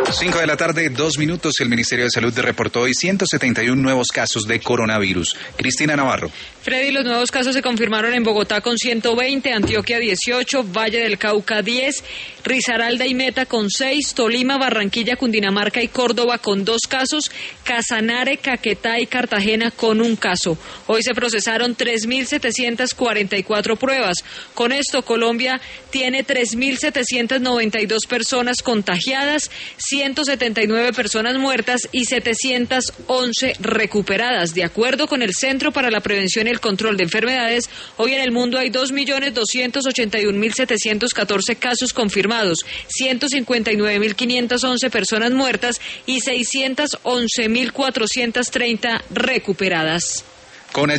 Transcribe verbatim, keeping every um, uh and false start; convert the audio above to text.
Cinco de la tarde, dos minutos. El Ministerio de Salud reportó hoy ciento setenta y uno nuevos casos de coronavirus. Cristina Navarro. Freddy, los nuevos casos se confirmaron en Bogotá con ciento veinte, Antioquia dieciocho, Valle del Cauca diez, Risaralda y Meta con seis, Tolima, Barranquilla, Cundinamarca y Córdoba con dos casos, Casanare, Caquetá y Cartagena con un caso. Hoy se procesaron tres mil setecientas cuarenta y cuatro pruebas. Con esto, Colombia tiene tres mil setecientas noventa y dos personas contagiadas, ciento setenta y nueve personas muertas y setecientas once recuperadas. De acuerdo con el Centro para la Prevención y el Control de Enfermedades, hoy en el mundo hay dos millones doscientos ochenta y un mil setecientos catorce casos confirmados, ciento cincuenta y nueve mil quinientas once personas muertas y seiscientas once mil cuatrocientas treinta recuperadas. Con